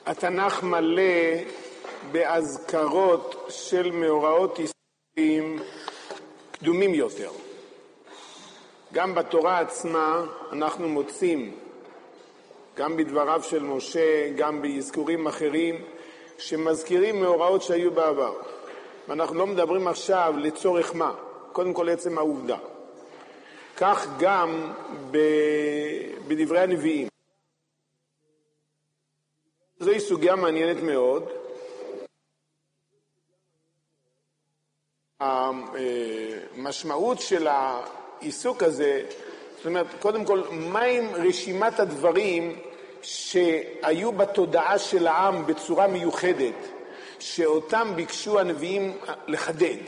התנ"ך מלא בהזכרות של מאורעות היסטוריים קדומים יותר. גם בתורה עצמה אנחנו מוצאים, גם בדבריו של משה, גם באזכורים אחרים, שמזכירים מאורעות שהיו בעבר. ואנחנו לא מדברים עכשיו לצורך מה, קודם כל עצם העובדה. כך גם בדברי הנביאים. זוהי סוגיה מעניינת מאוד. המשמעות של העיסוק הזה, זאת אומרת, קודם כל, מה עם רשימת הדברים שהיו בתודעה של העם בצורה מיוחדת, שאותם ביקשו הנביאים לחדד?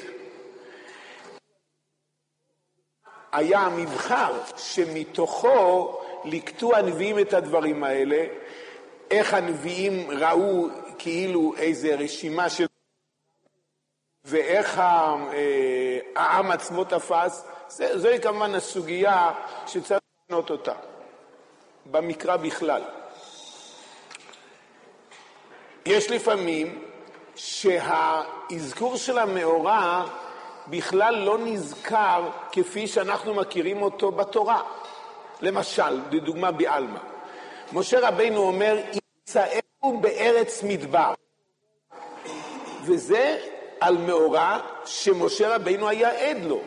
היה המבחר שמתוכו לקטו הנביאים את הדברים האלה, איך הנביאים ראו כאילו איזה רשימה של... ואיך העם עצמו תפס, זוהי כמובן הסוגיה שצריך לענות אותה, במקרא בכלל. יש לפעמים שהאזכור של המאורע בכלל לא נזכר כפי שאנחנו מכירים אותו בתורה. למשל, לדוגמה בעלמא. משה רבינו אומר, ימצאהו בארץ מדבר. וזה על מאורע שמשה רבינו היה עד לו.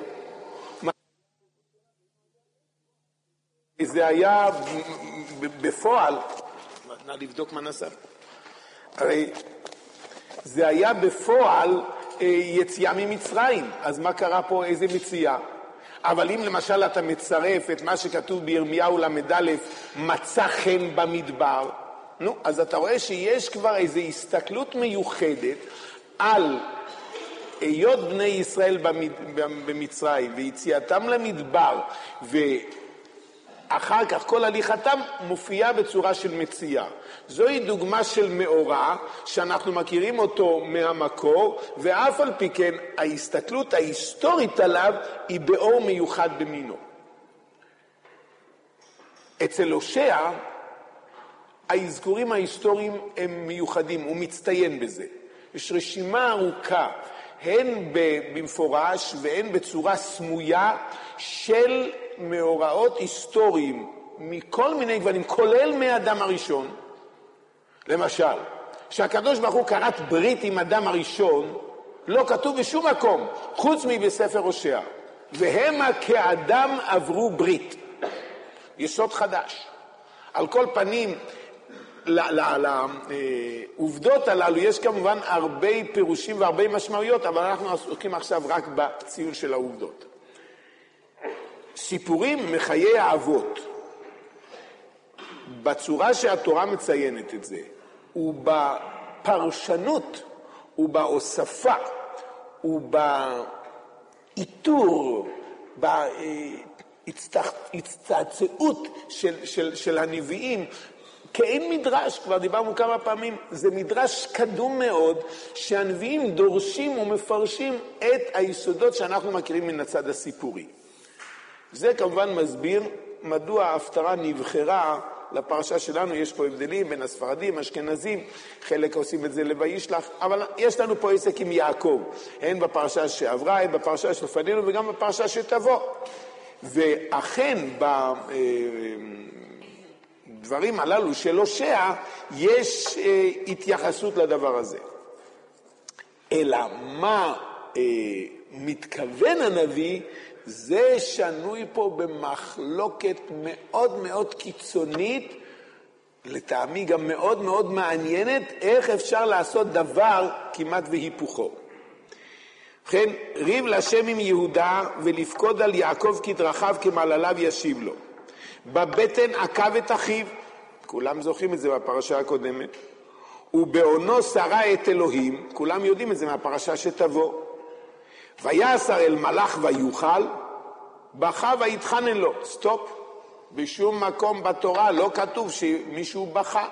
זה היה בפועל, נא לבדוק מה נעשה. הרי זה היה בפועל יציאה ממצרים, אז מה קרה פה? איזה מציאה? אבל אם למשל אתה מצרף את מה שכתוב בירמיהו למד א', מצא חן במדבר, נו, אז אתה רואה שיש כבר איזו הסתכלות מיוחדת על היות בני ישראל במצרים ויציאתם למדבר, ואחר כך כל הליכתם מופיעה בצורה של מציאה. זוהי דוגמה של מאורע שאנחנו מכירים אותו מהמקור, ואף על פי כן ההסתכלות ההיסטורית עליו היא באור מיוחד במינו. אצל הושע האזכורים ההיסטוריים הם מיוחדים, הוא מצטיין בזה. יש רשימה ארוכה, הן במפורש והן בצורה סמויה של מאורעות היסטוריים מכל מיני גוונים, כולל מאדם הראשון. למשל, שהקדוש ברוך הוא כרת ברית עם אדם הראשון, לא כתוב בשום מקום, חוץ מבספר הושע. והמה כאדם עברו ברית. יסוד חדש. על כל פנים, לעובדות הללו יש כמובן הרבה פירושים והרבה משמעויות, אבל אנחנו עוסקים עכשיו רק בציון של העובדות. סיפורים מחיי האבות, בצורה שהתורה מציינת את זה, ובפרשנות, ובהוספה, ובאיתור, בהצטעצעות של הנביאים, כאין מדרש, כבר דיברנו כמה פעמים, זה מדרש קדום מאוד, שהנביאים דורשים ומפרשים את היסודות שאנחנו מכירים מן הצד הסיפורי. זה כמובן מסביר מדוע ההפטרה נבחרה לפרשה שלנו. יש פה הבדלים בין הספרדים, אשכנזים, חלק עושים את זה לוישלח, אבל יש לנו פה עסק עם יעקב, הן בפרשה שעברה, הן בפרשה שלפנינו וגם בפרשה שתבוא. ואכן בדברים הללו של הושע יש התייחסות לדבר הזה. אלא מה מתכוון הנביא, זה שנוי פה במחלוקת מאוד מאוד קיצונית, לטעמי גם מאוד מאוד מעניינת, איך אפשר לעשות דבר כמעט והיפוכו. לכן, ריב לשם עם יהודה ולפקוד על יעקב כדרכיו כמעלליו ישיב לו. בבטן עקב את אחיו, כולם זוכרים את זה בפרשה הקודמת, ובעונו שרה את אלוהים, כולם יודעים את זה מהפרשה שתבוא. ויעשר אל מלאך ויוכל, בכה ויתחנן לו. סטופ. בשום מקום בתורה לא כתוב שמישהו בכה.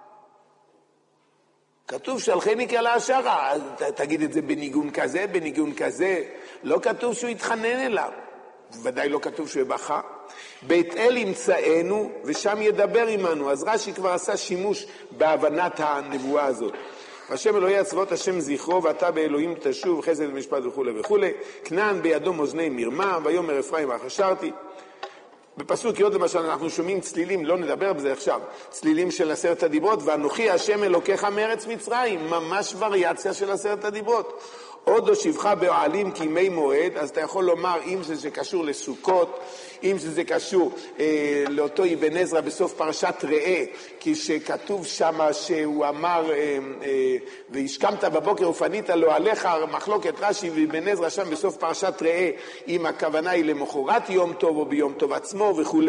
כתוב שלחני כעלה שרה, אז תגיד את זה בניגון כזה, בניגון כזה. לא כתוב שהוא יתחנן אליו. ודאי לא כתוב שהוא בכה. בית אל ימצאנו ושם ידבר עמנו. אז רש"י כבר עשה שימוש בהבנת הנבואה הזאת. השם אלוהי הצבאות השם זכרו ואתה באלוהים תשוב חסד ומשפט וכו' וכו'. כנען בידו מאזני מרמה ויאמר אפרים חשרתי. בפסוק י' למשל אנחנו שומעים צלילים, לא נדבר בזה עכשיו, צלילים של 10 הדיברות, ואנוכי השם אלוקיך מארץ מצרים, ממש וריאציה של 10 הדיברות. עוד הושיבך באוהלים כימי מועד, אז אתה יכול לומר אם זה קשור לסוכות, אם זה קשור לאותו אבן עזרא בסוף פרשת ראה, כשכתוב שם שהוא אמר והשכמת בבוקר ופנית לו עליך, מחלוקת רש"י ואבן עזרא שם בסוף פרשת ראה, אם הכוונה היא למחרת יום טוב או ביום טוב עצמו וכו'.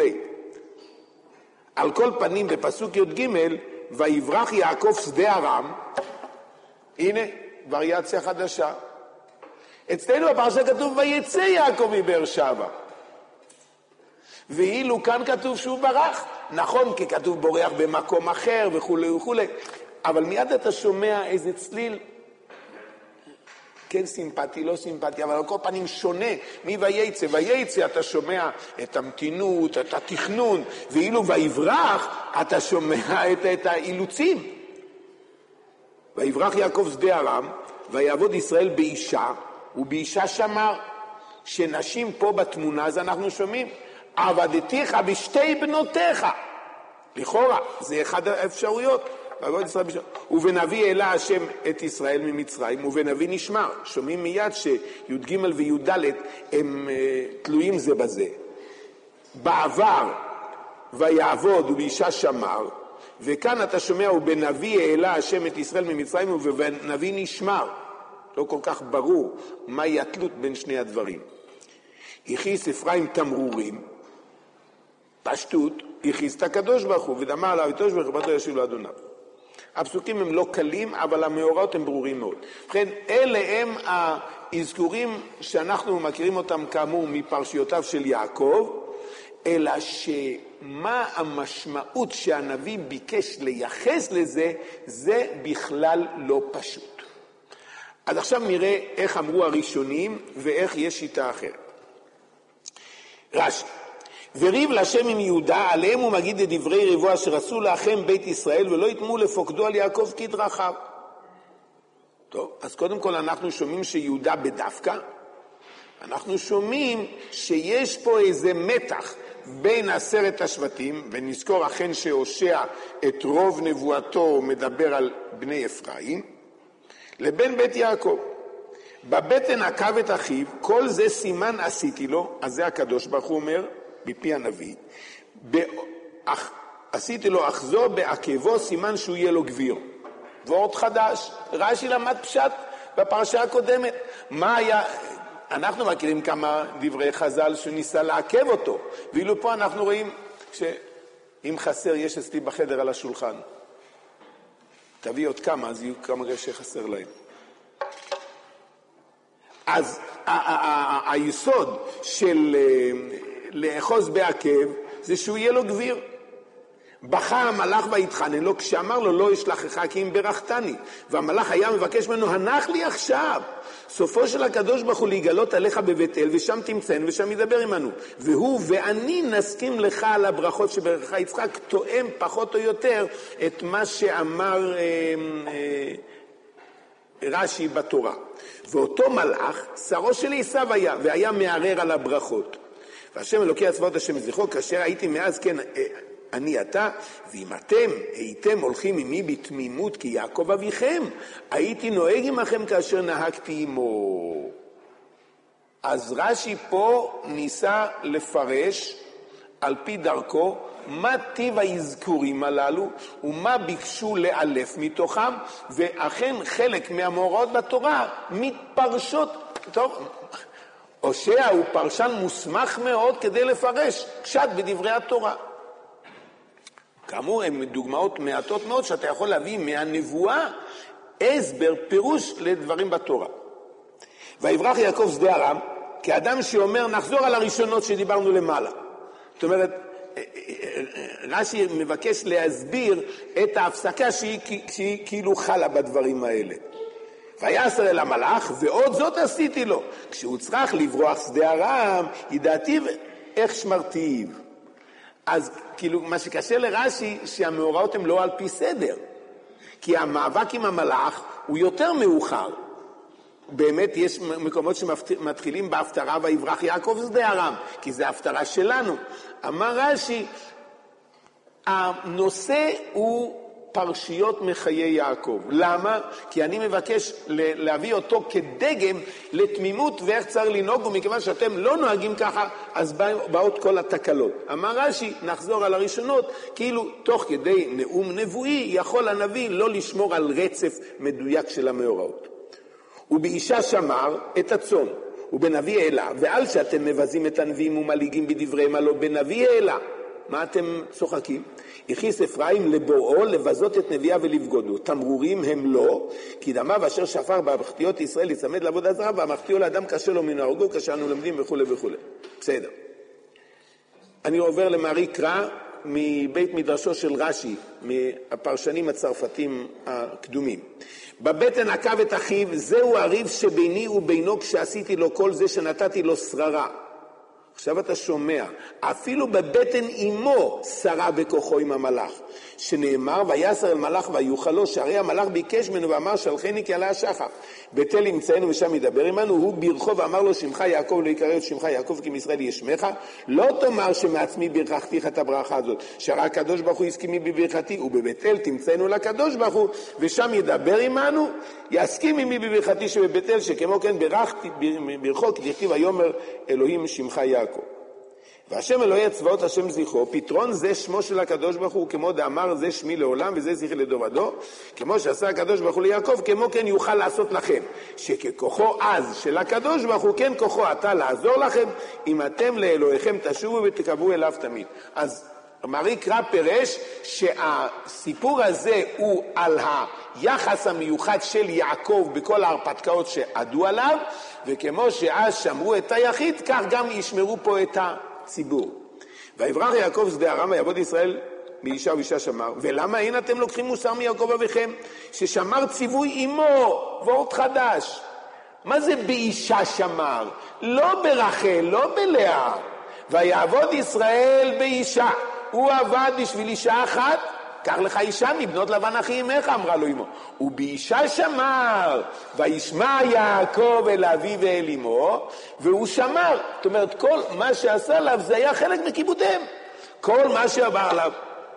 על כל פנים בפסוק י"ג, ויברח יעקב שדה ארם, הנה וריאציה חדשה. אצלנו בפרשה כתוב ויצא יעקב מבאר שבע, ואילו כאן כתוב שהוא ברח. נכון, כי כתוב בורח במקום אחר וכו' וכו', אבל מיד אתה שומע איזה צליל, כן סימפטי, לא סימפטי, אבל על כל פנים שונה מויצא. ויצא אתה שומע את המתינות, את התכנון, ואילו ויברח אתה שומע את האילוצים. ויברח יעקב שדה ארם, ויעבוד ישראל באישה, ובאישה שמר. שנשים פה בתמונה, אז אנחנו שומעים, עבדתיך בשתי בנותיך. לכאורה, זה אחד האפשרויות. ובנביא העלה השם את ישראל ממצרים, ובנביא נשמר. שומעים מיד שי"ג וי"ד הם תלויים זה בזה. בעבר ויעבוד ובאישה שמר, וכאן אתה שומע ובנביא העלה השם את ישראל ממצרים ובנביא נשמר. לא כל כך ברור מהי התלות בין שני הדברים. הכיס אפרים תמרורים, פשטות, הכיס את הקדוש ברוך הוא, ודאמר לה הקדוש ברוך הוא בתו ישיב לאדוניו. הפסוקים הם לא קלים, אבל המאורעות הם ברורים מאוד. לכן אלה הם האזכורים שאנחנו מכירים אותם כאמור מפרשיותיו של יעקב, אלא שמה המשמעות שהנביא ביקש לייחס לזה, זה בכלל לא פשוט. אז עכשיו נראה איך אמרו הראשונים ואיך יש שיטה אחרת. רש"י, וריב לשם עם יהודה, עליהם הוא מגיד את דברי ריבו אשר עשו לאחם בית ישראל, ולא יתמו לפוקדו על יעקב כדרכיו. טוב, אז קודם כל אנחנו שומעים שיהודה בדווקא, אנחנו שומעים שיש פה איזה מתח בין 10 השבטים, ונזכור אכן שהושע את רוב נבואתו מדבר על בני אפרים, לבין בית יעקב. בבטן עקב את אחיו, כל זה סימן עשיתי לו, אז זה הקדוש ברוך הוא אומר, מפי הנביא, עשיתי לו אחזור בעקבו, סימן שהוא יהיה לו גביר. ועוד חדש, רש"י למד פשט בפרשה הקודמת. מה היה? אנחנו מכירים כמה דברי חז"ל שניסה לעכב אותו, ואילו פה אנחנו רואים שאם חסר יש אצלי בחדר על השולחן. תביא עוד כמה, אז יהיו כמה שחסר להם. אז היסוד של לאחוז בעקב זה שהוא יהיה לו גביר. בכה המלאך והתחנן לו כשאמר לו לא אשלחך כי אם ברכתני, והמלאך היה מבקש ממנו הנח לי עכשיו. סופו של הקדוש ברוך הוא להיגלות עליך בבית אל ושם תמצאנו ושם ידבר עמנו, והוא ואני נסכים לך על הברכות שברכך. יצחק תואם פחות או יותר את מה שאמר רש"י בתורה. ואותו מלאך שרו של עשיו היה, והיה מערער על הברכות. והשם אלוקי הצבאות השם זכרו, כאשר הייתי מאז כן אני אתה, ואם אתם הייתם הולכים עמי בתמימות כי יעקב אביכם, הייתי נוהג עמכם כאשר נהגתי עמו. אז רש"י פה ניסה לפרש על פי דרכו מה טיב האזכורים הללו ומה ביקשו לאלף מתוכם, ואכן חלק מהמאורעות בתורה מתפרשות. טוב, הושע הוא פרשן מוסמך מאוד כדי לפרש פשט בדברי התורה. כאמור, הן דוגמאות מעטות מאוד שאתה יכול להביא מהנבואה הסבר, פירוש לדברים בתורה. ויברח יעקב שדה ארם, כאדם שאומר נחזור על הראשונות שדיברנו למעלה. זאת אומרת, רש"י מבקש להסביר את ההפסקה שהיא כאילו חלה בדברים האלה. ויעשר אל המלאך, ועוד זאת עשיתי לו. כשהוא צריך לברוח שדה ארם, ידעתי איך שמרתיו. אז כאילו מה שקשה לרש"י שהמאורעות הם לא על פי סדר, כי המאבק עם המלאך הוא יותר מאוחר. באמת יש מקומות שמתחילים בהפטרה ויברח יעקב שדה ארם, כי זה ההפטרה שלנו. אמר רש"י, הנושא הוא פרשיות מחיי יעקב. למה? כי אני מבקש להביא אותו כדגם לתמימות ואיך צריך לנהוג, ומכיוון שאתם לא נוהגים ככה, אז באות כל התקלות. אמר רש"י, נחזור על הראשונות, כאילו תוך כדי נאום נבואי יכול הנביא לא לשמור על רצף מדויק של המאורעות. ובאישה שמר את הצאן, ובנביא העלה, ועל שאתם מבזים את הנביאים ומליגים בדבריהם, הלא בנביא העלה. מה אתם צוחקים? הכניס אפרים לבוראו לבזות את נביאה ולבגודו. תמרורים הם לא, כי דמיו אשר שפר במחתיות ישראל להצמד לעבודה זרה, והמחתיו לאדם קשה לו מנהרגו, כשאנו לומדים וכו' וכו'. בסדר. אני עובר למערי קרא מבית מדרשו של רש"י, מהפרשנים הצרפתים הקדומים. בבטן עקב את אחיו, זהו הריב שביני ובינו כשעשיתי לו כל זה שנתתי לו שררה. עכשיו אתה שומע, אפילו בבטן אמו שרה בכוחו עם המלאך, שנאמר, ויסר אל מלאך ויוכל לו, שהרי המלאך ביקש ממנו ואמר, שלחני כי עלה השחר. בתל ימצאנו ושם ידבר עמנו, הוא בירכו ואמר לו, שמך יעקב לא יקרא את שמך יעקב כי מישראל ישמך, לא תאמר שמעצמי ברכתיך את הברכה הזאת, שהרי הקדוש ברוך הוא הסכימי בברכתי, ובבתל תמצאנו לקדוש ברוך הוא, ושם ידבר עמנו, יסכים עמי בברכתי שבבתל, שכמו כן ברכו, כי תכתיב ויאמר אלוהים שמך יעקב. והשם אלוהי הצבאות השם זכרו, פתרון זה שמו של הקדוש ברוך הוא, כמו דאמר זה שמי לעולם וזה זכרי לדור ודור, כמו שעשה הקדוש ברוך הוא ליעקב, כמו כן יוכל לעשות לכם, שככוחו אז של הקדוש ברוך הוא, כן כוחו עתה לעזור לכם, אם אתם לאלוהיכם תשובו ותקבלו אליו תמיד. אז מערי קרא פירש שהסיפור הזה הוא על היחס המיוחד של יעקב בכל ההרפתקאות שעדו עליו, וכמו שאז שמרו את היחיד, כך גם ישמרו פה את הציבור. ויברח יעקב שדה ארם ויעבוד ישראל באישה ובאישה שמר. ולמה אין אתם לוקחים מוסר מיעקב אביכם, ששמר ציווי עמו, ועוד חדש? מה זה באישה שמר? לא ברחל, לא בלאה. ויעבוד ישראל באישה. הוא עבד בשביל אישה אחת, קח לך אישה מבנות לבן אחי אמך, אמרה לו אמו. ובאישה שמר, וישמע יעקב אל אביו ואל אמו, והוא שמר. זאת אומרת, כל מה שעשה עליו זה היה חלק מכיבודיהם. כל מה שעבר עליו.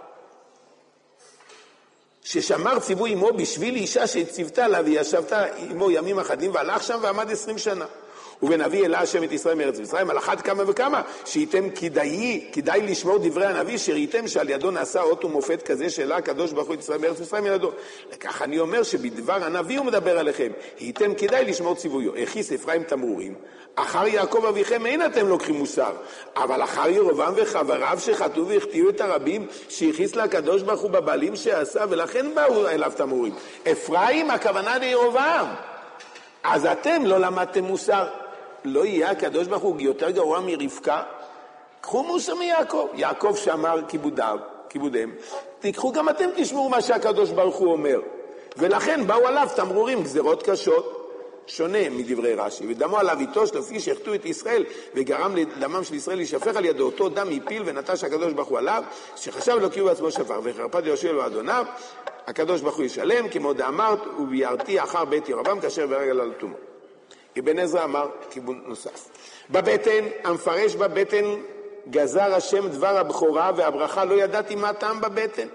ששמר ציווי אמו בשביל אישה שציוותה לה, וישבתה אמו ימים אחדים, והלך שם ועמד 20 שנה. ובנביא אלה השם את ישראל מארץ מצרים, על אחת כמה וכמה, שייתם כדאי לשמור דברי הנביא, שראיתם שעל ידו נעשה אות ומופת כזה, שאלה הקדוש ברוך הוא את ישראל מארץ מצרים ילדו. לכך אני אומר שבדבר הנביא הוא מדבר עליכם, הייתם כדאי לשמור ציוויו. הכניס אפרים תמרורים, אחר יעקב אביכם אין אתם לוקחים מוסר, אבל אחר ירבעם וחבריו שחטאו והחטיאו את הרבים, שהכניס לקדוש ברוך הוא בבעלים שעשה, ולכן באו אליו תמרורים. אפרים הכוונה לירבעם. אז אתם לא למדתם מוסר. לא יהיה הקדוש ברוך הוא יותר גרוע מרבקה? קחו מוסר מיעקב. יעקב שאמר כיבודיהם. תיקחו גם אתם תשמעו מה שהקדוש ברוך הוא אומר. ולכן באו עליו תמרורים, גזרות קשות. שונה מדברי רש"י. ודמו עליו איתו שלפי שהחטאו את ישראל, וגרם לדמם של ישראל להישפך על ידו, אותו דם הפיל ונטש הקדוש ברוך הוא עליו, שחשב לא קיום בעצמו שפר, וחרפת יהושע לאדוניו, הקדוש ברוך הוא ישלם, כמו דאמרת, וביארתי אחר בית ירבעם כאשר ברגל על תומו. אבן עזרא אמר כיוון נוסף. בבטן, המפרש בבטן, גזר השם דבר הבכורה והברכה, לא ידעתי מה טעם בבטן.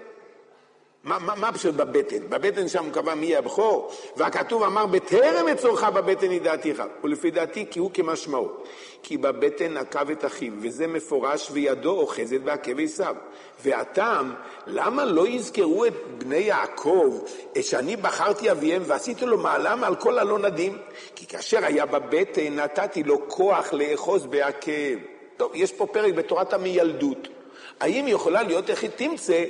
מה פשוט בבטן? בבטן שם קבע מי הבכור, והכתוב אמר בטרם אצורך בבטן ידעתיך, ולפי דעתי כי הוא כמשמעו, כי בבטן עקב את אחיו, וזה מפורש, וידו אוחזת בעקב עשיו. והטעם, למה לא יזכרו את בני יעקב, שאני בחרתי אביהם ועשיתי לו מעלם על כל הלא נדים? כי כאשר היה בבטן נתתי לו כוח לאחוז בעקב. טוב, יש פה פרק בתורת המילדות. האם יכולה להיות איך היא תמצא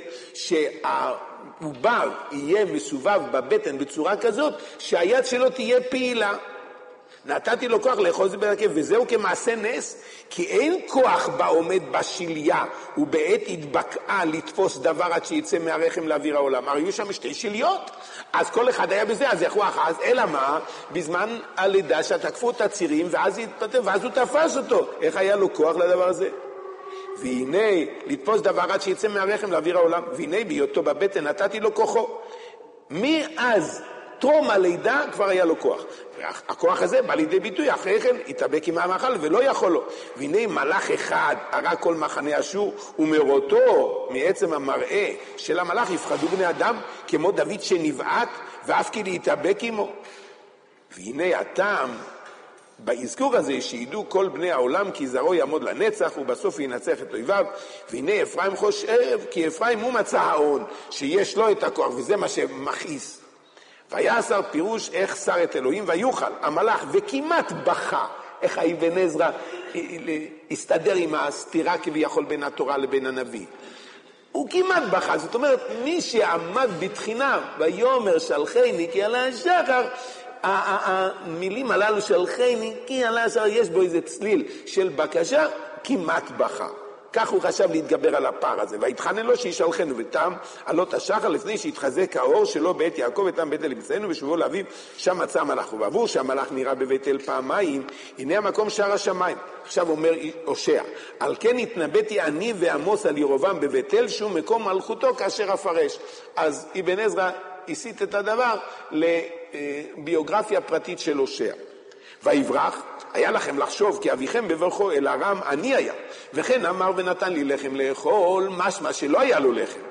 שהעובר יהיה מסובב בבטן בצורה כזאת שהיד שלו תהיה פעילה? נתתי לו כוח לאחוז בעקב, וזהו כמעשה נס, כי אין כוח בעומד בשליה ובעת התבקעה לתפוס דבר עד שיצא מהרחם לאוויר העולם. הרי היו שם שתי שליות, אז כל אחד היה בזה, אז יכו אחז, אלא מה? בזמן הלידה שתקפו את הצירים ואז הוא תפס אותו. איך היה לו כוח לדבר הזה? והנה לתפוס דבר עד שיצא מהרחם לאוויר העולם, והנה בהיותו בבטן נתתי לו כוחו. מאז טרום הלידה כבר היה לו כוח. הכוח הזה בא לידי ביטוי, אחרי כן התאבק עם המאכל ולא יכול לו. והנה מלאך אחד הרג כל מחנה אשור, ומראותו מעצם המראה של המלאך יפחדו בני אדם, כמו דוד שנבעט ואף כי להתאבק עמו. והנה הטעם באזכור הזה שידעו כל בני העולם כי זרעו יעמוד לנצח ובסוף ינצח את אויביו. והנה אפרים חושב כי אפרים הוא מצא ההון שיש לו את הכוח, וזה מה שמכעיס. ויעשר פירוש איך שר את אלוהים ויוכל המלאך, וכמעט בכה. איך האבן עזרא הסתדר עם הסתירה כביכול בין התורה לבין הנביא. הוא כמעט בכה, זאת אומרת מי שעמד בתחינה ויאמר שלחני כי עלה השחר, המילים הללו שלחני כי עלה השחר יש בו איזה צליל של בקשה, כמעט בכה. כך הוא חשב להתגבר על הפער הזה, והתחנן לו שישלחנו ותם עלות השחר לפני שהתחזק האור שלו בית יעקב ותם בית אל מצאנו ושובו לאביו, שם מצא המלאך. ובעבור שהמלאך נראה בבית אל פעמיים, הנה המקום שער השמיים. עכשיו אומר הושע, על כן התנבאתי אני ועמוס על ירובעם בבית אל שהוא מקום מלכותו כאשר אפרש. אז אבן עזרא הסיט את הדבר לביוגרפיה פרטית של הושע. ויברח, היה לכם לחשוב כי אביכם בברכו אל ארם אני היה, וכן אמר ונתן לי לחם לאכול, משמע שלא היה לו לחם.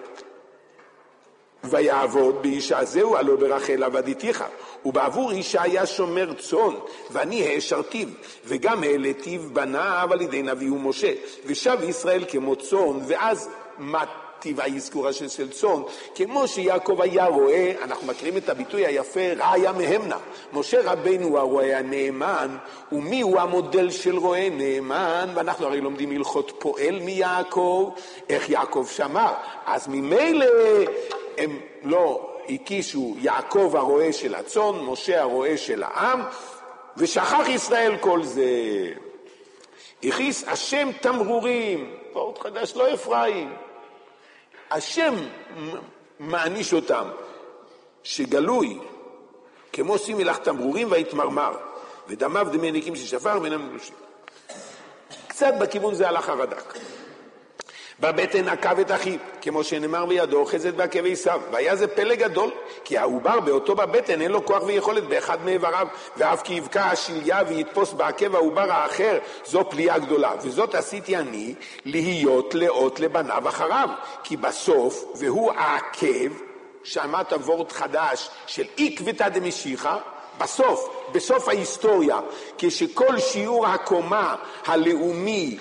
ויעבוד באישה זהו עלו ברחל עבדיתיך, ובעבור אישה היה שומר צאן, ואני העשרתיו, וגם העליתיו בניו על ידי נביא ומשה, ושב ישראל כמו צאן. ואז טבע האזכור של צאן, כמו שיעקב היה רואה, אנחנו מכירים את הביטוי היפה, רעיה מהמנה. משה רבינו הוא הרואה הנאמן, ומי הוא המודל של רואה נאמן? ואנחנו הרי לומדים הלכות פועל מיעקב, איך יעקב שמר. אז ממילא הם לא הקישו יעקב הרואה של הצאן, משה הרואה של העם, ושכח ישראל כל זה. הכיס השם תמרורים, פורט חדש לא אפרים. השם מעניש אותם, שגלוי, כמו שימי לך תמרורים והתמרמר, ודמיו דמי נקים ששפר ואינם גלושים. קצת בכיוון זה הלך הרד"ק. בבטן עקב את אחיו, כמו שנאמר בידו, חזת בעקבי עשיו. והיה זה פלא גדול, כי העובר באותו בבטן אין לו כוח ויכולת באחד מאיבריו, ואף כי יבקע השליה ויתפוס בעקב העובר האחר, זו פליאה גדולה. וזאת עשיתי אני, להיות לאות לבניו אחריו. כי בסוף, והוא העקב, שמעת וורט חדש של עקבתא דמשיחא, בסוף ההיסטוריה, כשכל שיעור הקומה הלאומי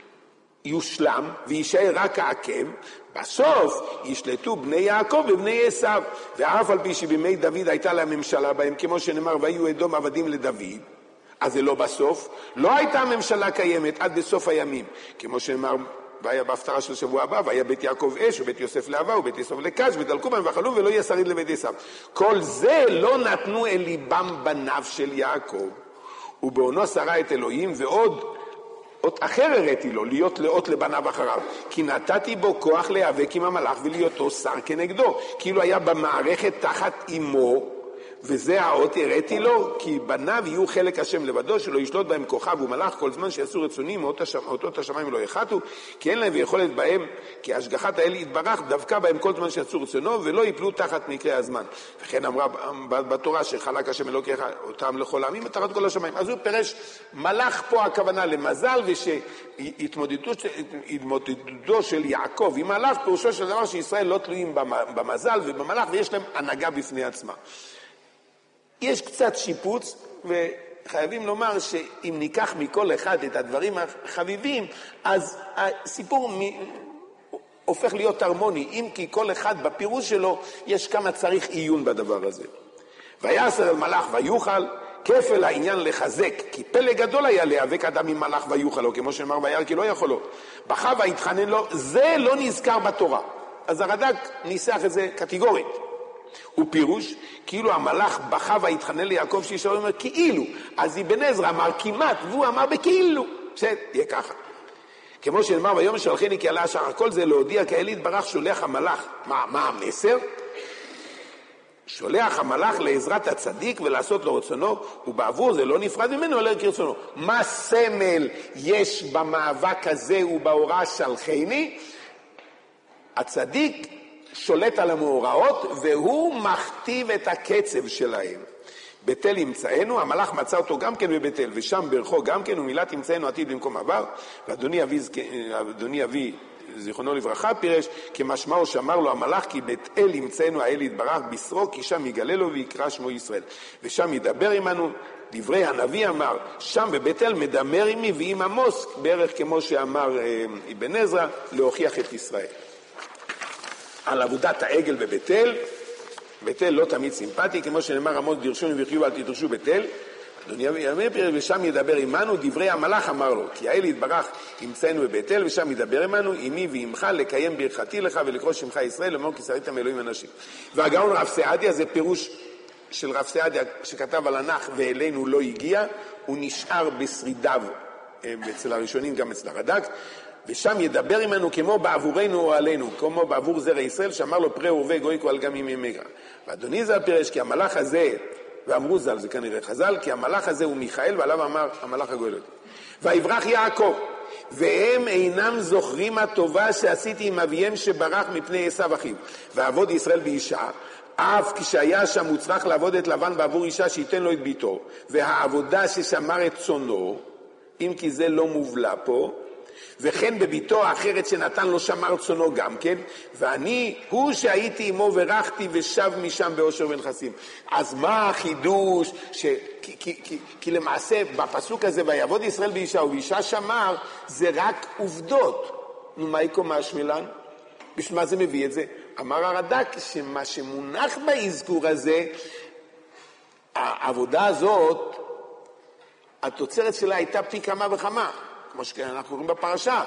יושלם וישאר רק העקב, בסוף ישלטו בני יעקב ובני עשיו. ואף על פי שבימי דוד הייתה לה ממשלה בהם, כמו שנאמר והיו אדום עבדים לדוד, אז זה לא בסוף, לא הייתה הממשלה קיימת עד בסוף הימים, כמו שנאמר והיה בהפטרה של שבוע הבא, והיה בית יעקב אש ובית יוסף להבה ובית יוסף לקש ודלקו בהם ואכלו ולא יהיה שריד לבית עשיו. כל זה לא נתנו אל ליבם בניו של יעקב, ובעונו שרה את אלוהים. ועוד אות אחר הראיתי לו, להיות לאות לבניו אחריו, כי נתתי בו כוח להיאבק עם המלאך ולהיותו שר כנגדו, כאילו היה במערכת תחת אמו. וזה האות הראיתי לו, כי בניו יהיו חלק השם לבדו, שלא ישלוט בהם כוכב ומלאך כל זמן שיעשו רצונים, אותות השמיים לא יחתו, כי אין להם יכולת בהם, כי השגחת האל יתברך דווקא בהם כל זמן שיעשו רצונו, ולא יפלו תחת מקרה הזמן. וכן אמרה בתורה שחלק השם אלוקיך אותם לכל העמים ותחת כל השמיים. אז הוא פרש מלאך פה הכוונה למזל, ושהתמודדותו של יעקב עם מלאך פירושו של דבר שישראל לא תלויים במזל ובמלאך, ויש להם הנהגה בפני עצמה. יש קצת שיפוץ, וחייבים לומר שאם ניקח מכל אחד את הדברים החביבים, אז הסיפור הופך להיות הרמוני, אם כי כל אחד בפירוש שלו יש כמה צריך עיון בדבר הזה. ויעשר אל מלאך ויוכל, כפל העניין לחזק, כי פלא גדול היה להיאבק אדם עם מלאך ויוכל לו, כמו שאמר וירא כי לא יכול לו. בכה והתחנן לו, זה לא נזכר בתורה. אז הרד"ק ניסח את זה קטגורית. הוא פירוש, כאילו המלאך בכה והתחנן ליעקב שישאר, אומר כאילו, אז אבן עזרא אמר כמעט, והוא אמר בכאילו, בסדר, יהיה ככה. כמו שנאמר, ויאמר שלחני כי עלה השחר, כל זה להודיע כי האל יתברך שולח המלאך. מה המסר? שולח המלאך לעזרת הצדיק ולעשות לו רצונו, ובעבור זה לא נפרד ממנו אלא כרצונו. מה סמל יש במאבק הזה ובהוראה שלחני? הצדיק שולט על המאורעות והוא מכתיב את הקצב שלהם. בית-אל ימצאנו, המלאך מצא אותו גם כן בבית-אל, ושם ברכו גם כן, ומילת ימצאנו עתיד במקום עבר, ואדוני אבי זיכרונו לברכה פירש, כמשמעו שאמר לו המלאך, כי בית-אל ימצאנו האל יתברך בשרו, כי שם יגלה לו ויקרא שמו ישראל. ושם ידבר עמנו, דברי הנביא אמר, שם בבית-אל מדבר עמי ועם עמוס, בערך כמו שאמר אבן עזרא, להוכיח את ישראל. על עבודת העגל בבית-אל, בית-אל לא תמיד סימפטי, כמו שנאמר עמוס דרשוני וחיו אל תדרשו בית-אל, אדוני אבי פירש, ושם ידבר עמנו, דברי המלאך אמר לו, כי האל יתברך ימצאנו בבית-אל, ושם ידבר עמנו, עמי ועמך, לקיים ברכתי לך ולקרוא שמך ישראל, לאמור כי שריתם אלוהים אנשים. והגאון רב סעדיה, זה פירוש של רב סעדיה שכתב על הנח ואלינו לא הגיע, הוא נשאר בשרידיו, אצל הראשונים גם אצל הרד"ק, ושם ידבר עמנו כמו בעבורנו או עלינו, כמו בעבור זרע ישראל, שאמר לו פרה ורבה גוי כל גם ימי מגע. ואדוני ז"ל פירש, כי המלאך הזה, ואמרו ז"ל, זה כנראה חז"ל, כי המלאך הזה הוא מיכאל, ועליו אמר המלאך הגואל אותי. ויברח יעקב, והם אינם זוכרים הטובה שעשיתי עם אביהם שברח מפני עשיו אחיו. ועבוד ישראל באישה, אף כשהיה שם מוצרך לעבוד את לבן בעבור אישה שייתן לו את ביתו, והעבודה ששמר את צונו, אם כי זה לא מובלע פה, וכן בביתו האחרת שנתן לו שמר צונו גם כן, ואני הוא שהייתי עמו ורחתי ושב משם באושר ונכסים. אז מה החידוש? כי למעשה בפסוק הזה, ויעבוד ישראל באישה ובאישה שמר, זה רק עובדות. נו, מה יקום מהשמלן? בשביל מה זה מביא את זה? אמר הרד"ק שמה שמונח באזכור הזה, העבודה הזאת, התוצרת שלה הייתה פי כמה וכמה. כמו שאנחנו קוראים בפרשה,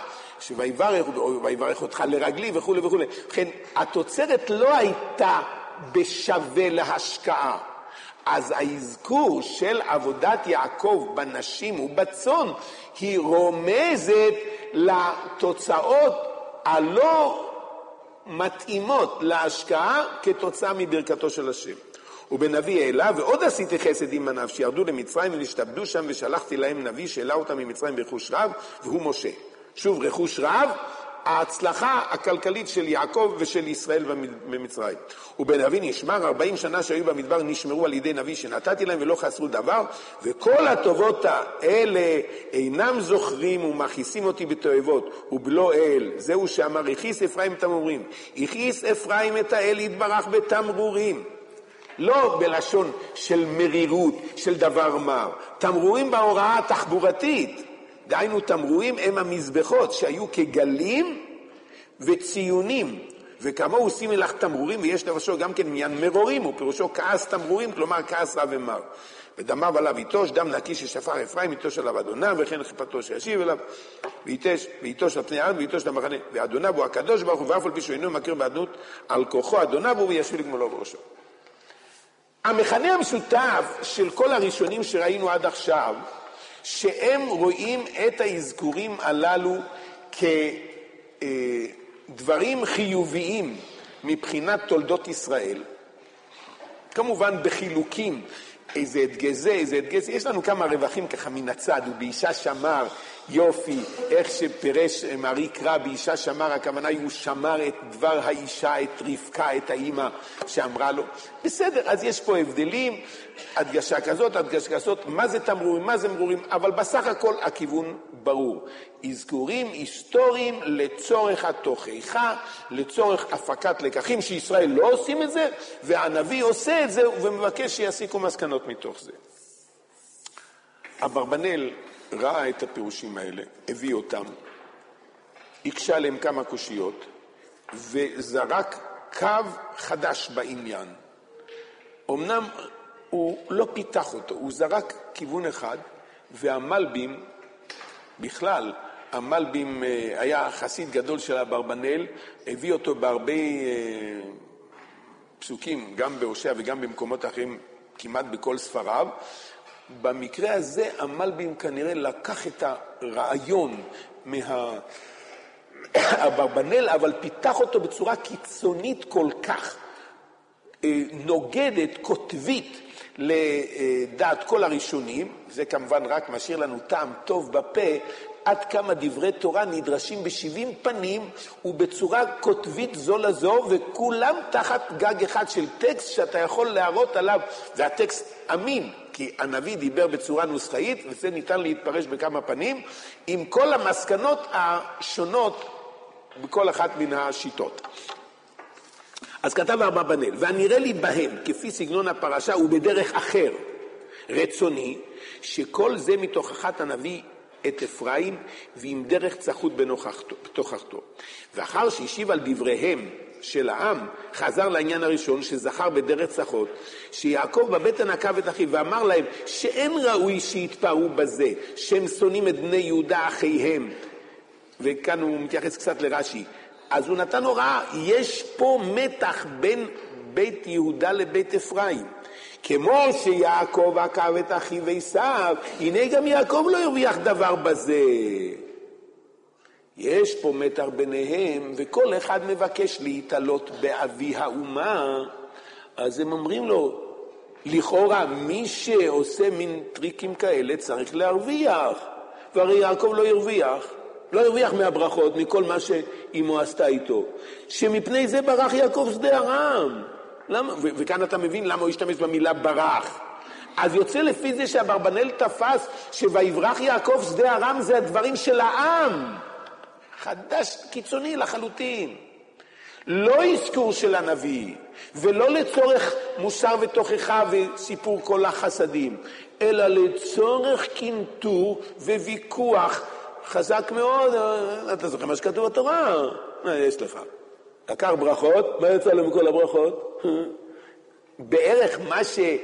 שויברך אותך לרגלי וכו' וכו'. לכן, התוצרת לא הייתה בשווה להשקעה. אז האזכור של עבודת יעקב בנשים ובצאן, היא רומזת לתוצאות הלא מתאימות להשקעה כתוצאה מברכתו של השם. ובנביא העלה, ועוד עשיתי חסד עם עניו, שירדו למצרים ונשתבדו שם, ושלחתי להם נביא שהעלה אותם ממצרים ברכוש רב, והוא משה. שוב, רכוש רב, ההצלחה הכלכלית של יעקב ושל ישראל במצרים. ובנביא נשמר 40 שנה שהיו במדבר, נשמרו על ידי נביא שנתתי להם ולא חסרו דבר, וכל הטובות האלה אינם זוכרים ומכיסים אותי בתועבות, ובלא אל. זהו שאמר, הכיס אפרים את תמרורים, הכיס אפרים את האל יתברך בתמרורים. לא בלשון של מרירות, של דבר מר. תמרורים בהוראה התחבורתית. דהיינו, תמרורים הם המזבחות שהיו כגלים וציונים. וכמו עושים מלאך תמרורים, ויש לבשו גם כן מיין מרורים, ופירושו כעס תמרורים, כלומר כעס רב ומר. ודמיו עליו יתוש, דם נקי ששפר אפרים, יתוש עליו אדוניו, וכן חפתו שישיב אליו, ויתוש על פני הארץ, ויתוש למחנה. ואדוניו הוא הקדוש ברוך הוא, ואף על פי שהוא אינו מכיר באדנות, על כוחו אדוניו הוא וישביל גמולו בראשו. המכנה המשותף של כל הראשונים שראינו עד עכשיו, שהם רואים את האזכורים הללו כדברים חיוביים מבחינת תולדות ישראל. כמובן בחילוקים, איזה אתגזה, איזה אתגזה. יש לנו כמה רווחים ככה מן הצד, ובאישה שמר, יופי, איך שפרש מרי קרא באישה שמר, הכוונה היא הוא שמר את דבר האישה, את רבקה, את האמא שאמרה לו. בסדר, אז יש פה הבדלים, הדגשה כזאת, הדגשה כזאת, מה זה תמרורים, מה זה מרורים, אבל בסך הכל הכיוון ברור. אזכורים היסטוריים לצורך התוכחה, לצורך הפקת לקחים, שישראל לא עושים את זה, והנביא עושה את זה ומבקש שיסיקו מסקנות מתוך זה. אברבנאל ראה את הפירושים האלה, הביא אותם, הקשה להם כמה קושיות, וזרק קו חדש בעניין. אמנם הוא לא פיתח אותו, הוא זרק כיוון אחד, והמלבים, בכלל, המלבים היה חסיד גדול של אברבנאל, הביא אותו בהרבה פסוקים, גם בהושע וגם במקומות אחרים, כמעט בכל ספריו. במקרה הזה המלבים כנראה לקח את הרעיון אברבנאל, אבל פיתח אותו בצורה קיצונית כל כך, נוגדת, כותבית, לדעת כל הראשונים, זה כמובן רק משאיר לנו טעם טוב בפה, עד כמה דברי תורה נדרשים ב70 פנים ובצורה כותבית זו לזו, וכולם תחת גג אחד של טקסט שאתה יכול להראות עליו, והטקסט אמין, כי הנביא דיבר בצורה נוסחאית, וזה ניתן להתפרש בכמה פנים, עם כל המסקנות השונות בכל אחת מן השיטות. אז כתב אברבנאל, והנראה לי בהם, כפי סגנון הפרשה ובדרך אחר, רצוני, שכל זה מתוכחת הנביא את אפרים, ועם דרך צחות בתוכחתו. ואחר שהשיב על דבריהם של העם, חזר לעניין הראשון, שזכר בדרך צחות, שיעקב בבטן עקב את אחיו, ואמר להם שאין ראוי שיתפארו בזה, שהם שונאים את בני יהודה אחיהם. וכאן הוא מתייחס קצת לרש"י. אז הוא נתן הוראה, יש פה מתח בין בית יהודה לבית אפרים. כמו שיעקב עקב את אחיו עשיו, הנה גם יעקב לא הרוויח דבר בזה. יש פה מתח ביניהם, וכל אחד מבקש להתעלות באבי האומה. אז הם אומרים לו, לכאורה מי שעושה מין טריקים כאלה צריך להרוויח, והרי יעקב לא הרוויח. לא הרוויח מהברכות, מכל מה שאימו עשתה איתו. שמפני זה ברח יעקב שדה ארם. למה? וכאן אתה מבין למה הוא השתמש במילה ברח. אז יוצא לפי זה שאברבנאל תפס שויברח יעקב שדה ארם זה הדברים של העם. חדש קיצוני לחלוטין. לא אזכור של הנביא, ולא לצורך מוסר ותוכחה וסיפור כל החסדים, אלא לצורך קינטור וויכוח חזק מאוד. אתה זוכר מה שכתוב בתורה? יש לך. לקח ברכות, מה יצא לו מכל הברכות? בערך מה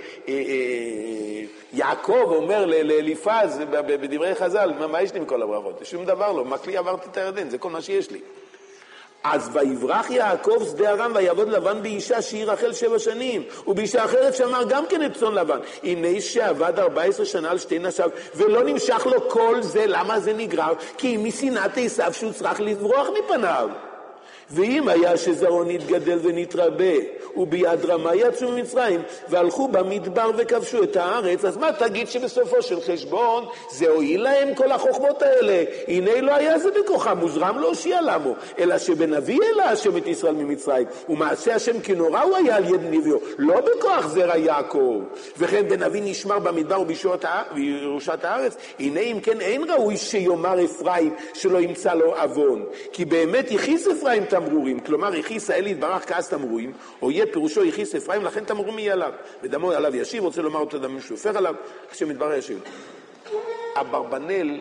שיעקב אומר לאליפז בדברי חז"ל, מה יש לי מכל הברכות? שום דבר לא, מקלי עברתי את הירדן, זה כל מה שיש לי. אז ויברח יעקב שדה ארם ויעבוד לבן באישה שהיא רחל 7 שנים, ובאישה אחרת שמר גם כן את צאן לבן. הנה שעבד 14 שנה על 2 נשיו ולא נמשך לו כל זה. למה זה נגרר? כי משנאת עשיו שהוא צריך לברוח מפניו. ואם היה שזרעו נתגדל ונתרבה, וביד רמה יצאו ממצרים, והלכו במדבר וכבשו את הארץ, אז מה תגיד שבסופו של חשבון זה הועיל להם כל החוכמות האלה? הנה לא היה זה בכוחם, מוזרם לא הושיע למו, אלא שבנביא אלא השם את ישראל ממצרים, ומעשה השם כנורא הוא היה על יד נביאו, לא בכוח זרע יעקב. וכן בנביא נשמר במדבר ובירושת הארץ, הנה אם כן אין ראוי שיאמר אפרים שלא ימצא לו עוון, כי באמת יכיס אפרים תמרורים, כלומר יכיס האל יתברך כעס תמרורים, או יהיה פירושו יכיס אפרים, לכן תמרורים יהיה עליו, ודמו עליו ישיב, רוצה לומר אותו דמים שופר עליו, השם יתברך ישיב. אברבנאל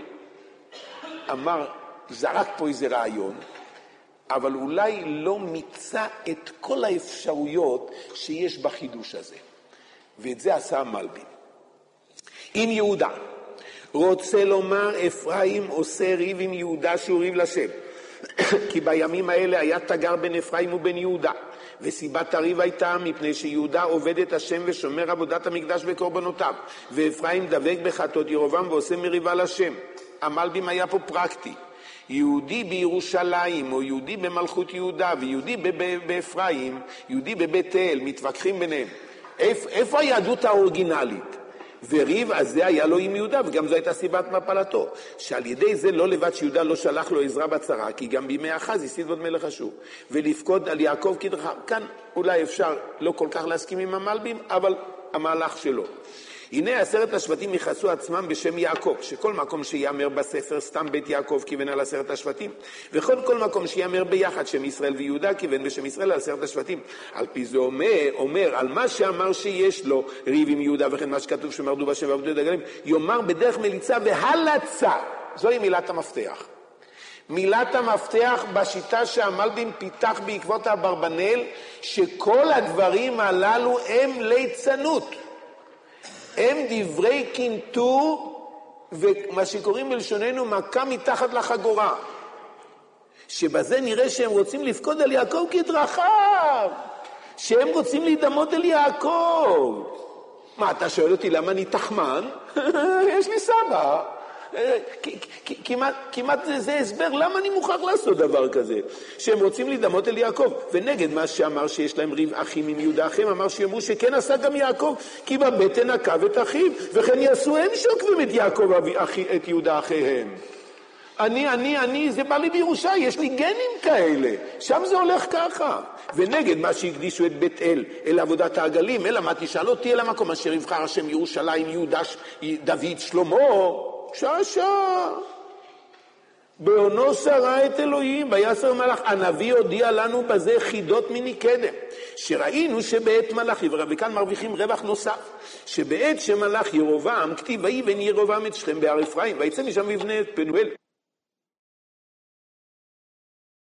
אמר, זרק פה איזה רעיון, אבל אולי לא מיצה את כל האפשרויות שיש בחידוש הזה, ואת זה עשה המלבים. אם יהודה רוצה לומר אפרים עושה ריב עם יהודה שהוא ריב לשם, כי בימים האלה היה תגר בין אפרים ובין יהודה, וסיבת הריב הייתה מפני שיהודה עובד את השם ושומר עבודת המקדש וקורבנותיו, ואפרים דבק בחטאות ירבעם ועושה מריבה לשם. המלבים היה פה פרקטי. יהודי בירושלים או יהודי במלכות יהודה ויהודי באפרים, יהודי בבית אל, מתווכחים ביניהם. איפה היהדות האורגינלית? וריב הזה היה לו עם יהודה, וגם זו הייתה סיבת מפלתו, שעל ידי זה לא לבד שיהודה לא שלח לו עזרה בצרה, כי גם בימי אחז הסיד עוד מלך אשור, ולפקוד על יעקב כדרכיו. כאן אולי אפשר לא כל כך להסכים עם המלבים, אבל המהלך שלו. הנה 10 השבטים יכעסו עצמם בשם יעקב, שכל מקום שיאמר בספר סתם בית יעקב כיוון על 10 השבטים, וכל מקום שיאמר ביחד שם ישראל ויהודה כיוון בשם ישראל על 10 השבטים. על פי זה אומר על מה שאמר שיש לו ריב עם יהודה, וכן מה שכתוב שמרדו בשם ועבדו את הגלים, יאמר בדרך מליצה והלצה. זוהי מילת המפתח. מילת המפתח בשיטה שהמלבים פיתח בעקבות אברבנאל, שכל הדברים הללו הם ליצנות. הם דברי קינטור, ומה שקוראים בלשוננו מכה מתחת לחגורה. שבזה נראה שהם רוצים לפקוד על יעקב כדרכיו, שהם רוצים להידמות אל יעקב. מה, אתה שואל אותי למה אני תחמן? יש לי סבא. כמעט זה הסבר, למה אני מוכרח לעשות דבר כזה? שהם רוצים להידמות אל יעקב, ונגד מה שאמר שיש להם ריב אחים עם יהודה אחיהם, אמר שיאמרו שכן עשה גם יעקב, כי בבטן עקב את אחיו, וכן יעשו הם שעוקבים את יעקב את יהודה אחיהם. זה בא לי בירושה, יש לי גנים כאלה, שם זה הולך ככה. ונגד מה שהקדישו את בית אל, אל עבודת העגלים, אלא מה תשאל אותי אל המקום אשר יבחר השם ירושלים, יהודה, דוד, שלמה, שעה. בעונו שרה את אלוהים, ויעשר מלאך, הנביא הודיע לנו בזה חידות מני קדם, שראינו שבעת מלאך, וכאן מרוויחים רווח נוסף, שבעת שמלאך ירובעם, כתיב ויבן ירובעם את שכם בהר אפרים, ויצא משם ויבנה את פנואל.